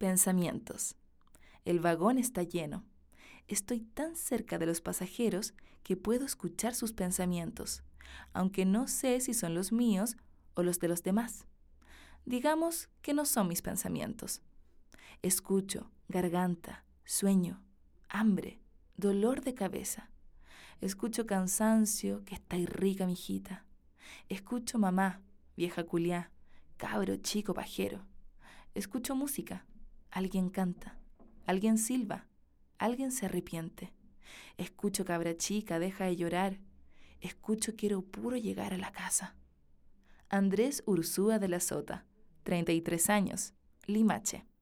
Pensamientos. El vagón está lleno. Estoy tan cerca de los pasajeros que puedo escuchar sus pensamientos, aunque no sé si son los míos o los de los demás. Digamos que no son mis pensamientos. Escucho garganta, sueño, hambre, dolor de cabeza. Escucho cansancio, que está rica, mijita. Escucho mamá, vieja culiá, cabro chico pajero. Escucho música. Alguien canta. Alguien silba. Alguien se arrepiente. Escucho cabra chica, deja de llorar. Escucho quiero puro llegar a la casa. Andrés Ursúa de la Sota, 33 años, Limache.